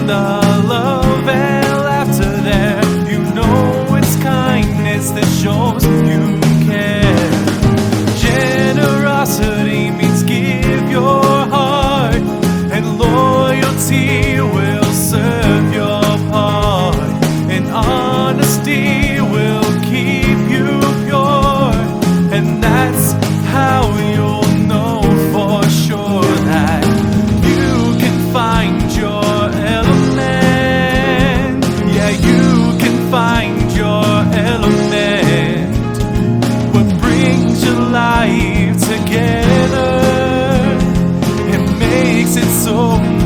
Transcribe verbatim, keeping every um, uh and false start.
the love and laughter there. You know it's kindness that shows you care. Generosity means give your heart, and loyalty will serve your part, and honesty will keep you pure. And that's how you'll know for sure that you can find your element. Yeah, you can find your element. What brings your life together, it makes it so